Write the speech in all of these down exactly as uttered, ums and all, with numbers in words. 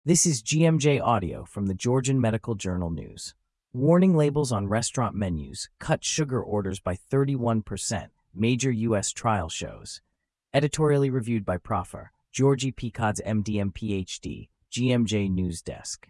This is G M J Audio from the Georgian Medical Journal News. Warning labels on restaurant menus cut sugar orders by thirty-one percent, major U S trial shows. Editorially reviewed by Professor Georgi Peikods, M D M P H D, G M J News Desk.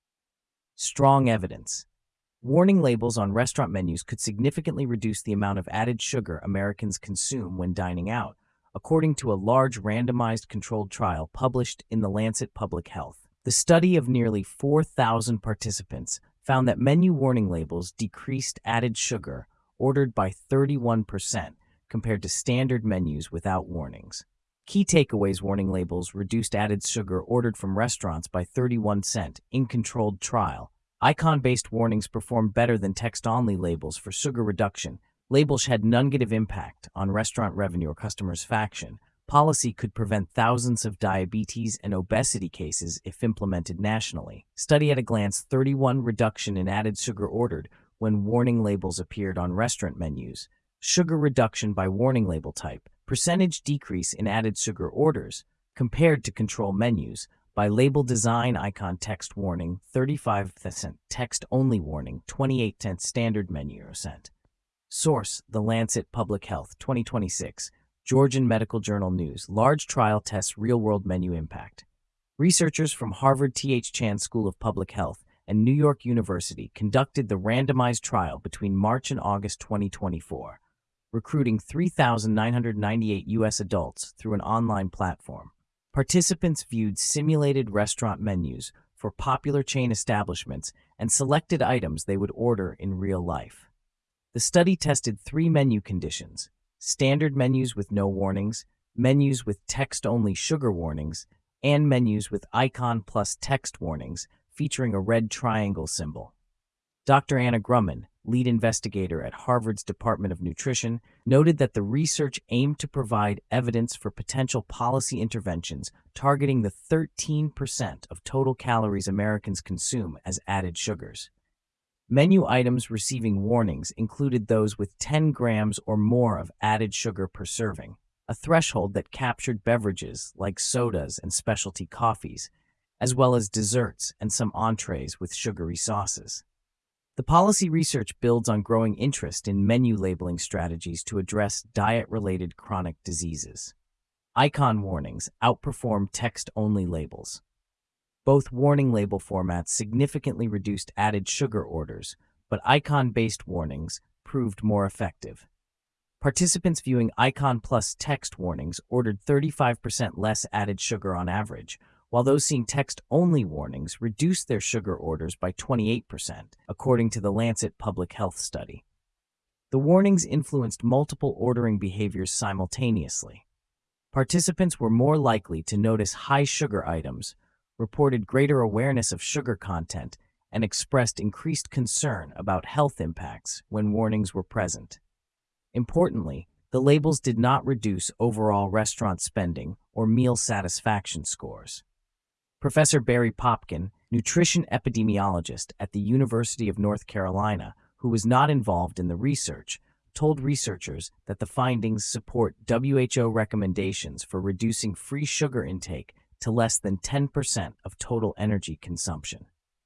Strong evidence. Warning labels on restaurant menus could significantly reduce the amount of added sugar Americans consume when dining out, according to a large randomized controlled trial published in The Lancet Public Health. The study of nearly four thousand participants found that menu warning labels decreased added sugar ordered by thirty-one percent compared to standard menus without warnings. Key takeaways: warning labels reduced added sugar ordered from restaurants by thirty-one percent in controlled trial. Icon-based warnings performed better than text-only labels for sugar reduction. Labels had negative impact on restaurant revenue or customer satisfaction. Policy could prevent thousands of diabetes and obesity cases if implemented nationally. Study at a glance: thirty-one reduction in added sugar ordered when warning labels appeared on restaurant menus. Sugar reduction by warning label type. Percentage decrease in added sugar orders compared to control menus. By label design: icon text warning, thirty-five percent, text only warning, twenty-eight percent, standard menu percent. Source: The Lancet Public Health, twenty twenty-six. Georgian Medical Journal News. Large trial tests real-world menu impact. Researchers from Harvard T H Chan School of Public Health and New York University conducted the randomized trial between March and August twenty twenty-four, recruiting three thousand nine hundred ninety-eight U S adults through an online platform. Participants viewed simulated restaurant menus for popular chain establishments and selected items they would order in real life. The study tested three menu conditions: standard menus with no warnings, menus with text-only sugar warnings, and menus with icon plus text warnings featuring a red triangle symbol. Doctor Anna Grumman, lead investigator at Harvard's Department of Nutrition, noted that the research aimed to provide evidence for potential policy interventions targeting the thirteen percent of total calories Americans consume as added sugars. Menu items receiving warnings included those with ten grams or more of added sugar per serving, a threshold that captured beverages like sodas and specialty coffees, as well as desserts and some entrees with sugary sauces. The policy research builds on growing interest in menu labeling strategies to address diet-related chronic diseases. Icon warnings outperform text-only labels. Both warning label formats significantly reduced added sugar orders, but icon-based warnings proved more effective. Participants viewing icon plus text warnings ordered thirty-five percent less added sugar on average, while those seeing text-only warnings reduced their sugar orders by twenty-eight percent, according to the Lancet Public Health study. The warnings influenced multiple ordering behaviors simultaneously. Participants were more likely to notice high sugar items, reported greater awareness of sugar content, and expressed increased concern about health impacts when warnings were present. Importantly, the labels did not reduce overall restaurant spending or meal satisfaction scores. Professor Barry Popkin, nutrition epidemiologist at the University of North Carolina, who was not involved in the research, told researchers that the findings support W H O recommendations for reducing free sugar intake to less than ten percent of total energy consumption.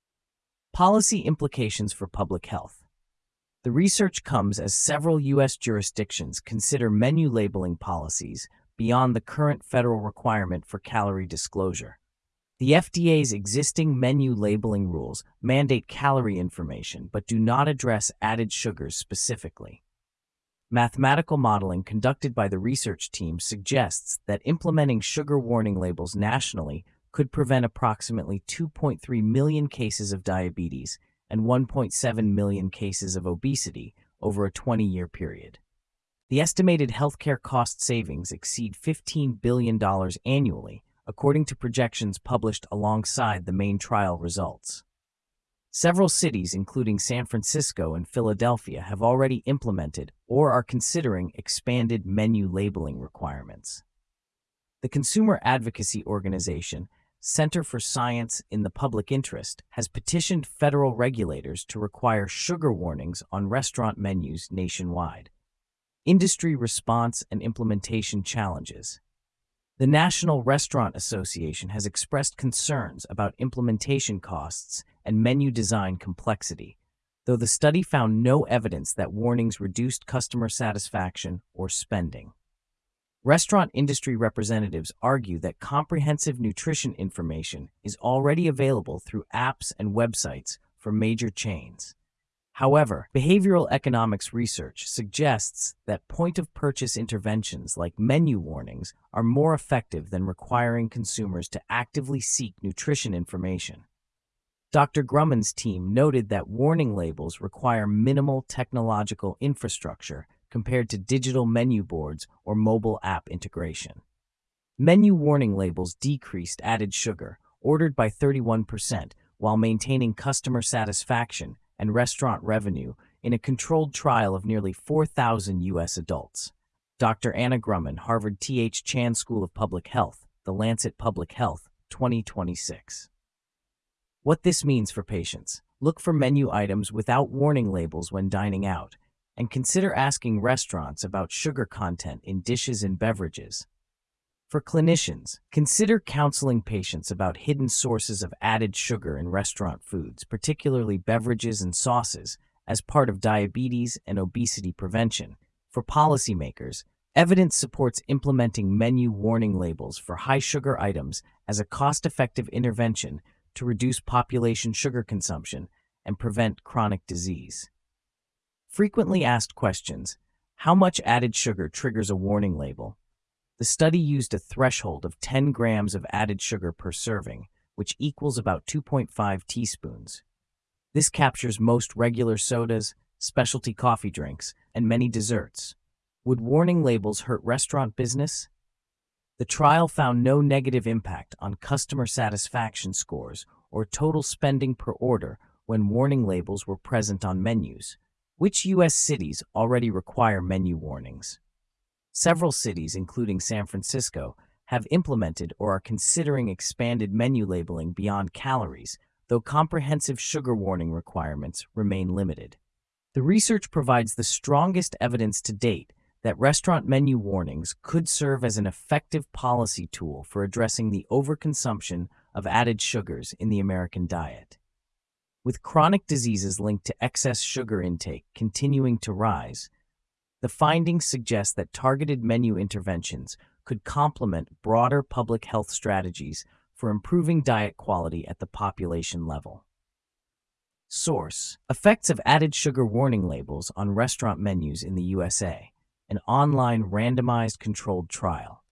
Policy implications for public health. The research comes as several U S jurisdictions consider menu labeling policies beyond the current federal requirement for calorie disclosure. The F D A's existing menu labeling rules mandate calorie information but do not address added sugars specifically. Mathematical modeling conducted by the research team suggests that implementing sugar warning labels nationally could prevent approximately two point three million cases of diabetes and one point seven million cases of obesity over a twenty-year period. The estimated healthcare cost savings exceed fifteen billion dollars annually, according to projections published alongside the main trial results. Several cities, including San Francisco and Philadelphia, have already implemented or are considering expanded menu labeling requirements. The consumer advocacy organization, Center for Science in the Public Interest, has petitioned federal regulators to require sugar warnings on restaurant menus nationwide. Industry response and implementation challenges. The National Restaurant Association has expressed concerns about implementation costs and menu design complexity, though the study found no evidence that warnings reduced customer satisfaction or spending. Restaurant industry representatives argue that comprehensive nutrition information is already available through apps and websites for major chains. However, behavioral economics research suggests that point-of-purchase interventions like menu warnings are more effective than requiring consumers to actively seek nutrition information. Doctor Grumman's team noted that warning labels require minimal technological infrastructure compared to digital menu boards or mobile app integration. Menu warning labels decreased added sugar, ordered by thirty-one percent, while maintaining customer satisfaction and restaurant revenue in a controlled trial of nearly four thousand U S adults. Doctor Anna Grumman, Harvard T H Chan School of Public Health, The Lancet Public Health, twenty twenty-six. What this means for patients: look for menu items without warning labels when dining out, and consider asking restaurants about sugar content in dishes and beverages. For clinicians, consider counseling patients about hidden sources of added sugar in restaurant foods, particularly beverages and sauces, as part of diabetes and obesity prevention. For policymakers, evidence supports implementing menu warning labels for high-sugar items as a cost-effective intervention to reduce population sugar consumption and prevent chronic disease. Frequently asked questions: how much added sugar triggers a warning label? The study used a threshold of ten grams of added sugar per serving, which equals about two point five teaspoons. This captures most regular sodas, specialty coffee drinks, and many desserts. Would warning labels hurt restaurant business? The trial found no negative impact on customer satisfaction scores or total spending per order when warning labels were present on menus. Which U S cities already require menu warnings? Several cities, including San Francisco, have implemented or are considering expanded menu labeling beyond calories, though comprehensive sugar warning requirements remain limited. The research provides the strongest evidence to date that restaurant menu warnings could serve as an effective policy tool for addressing the overconsumption of added sugars in the American diet. With chronic diseases linked to excess sugar intake continuing to rise, the findings suggest that targeted menu interventions could complement broader public health strategies for improving diet quality at the population level. Source: Effects of added sugar warning labels on restaurant menus in the U S A, an online randomized controlled trial.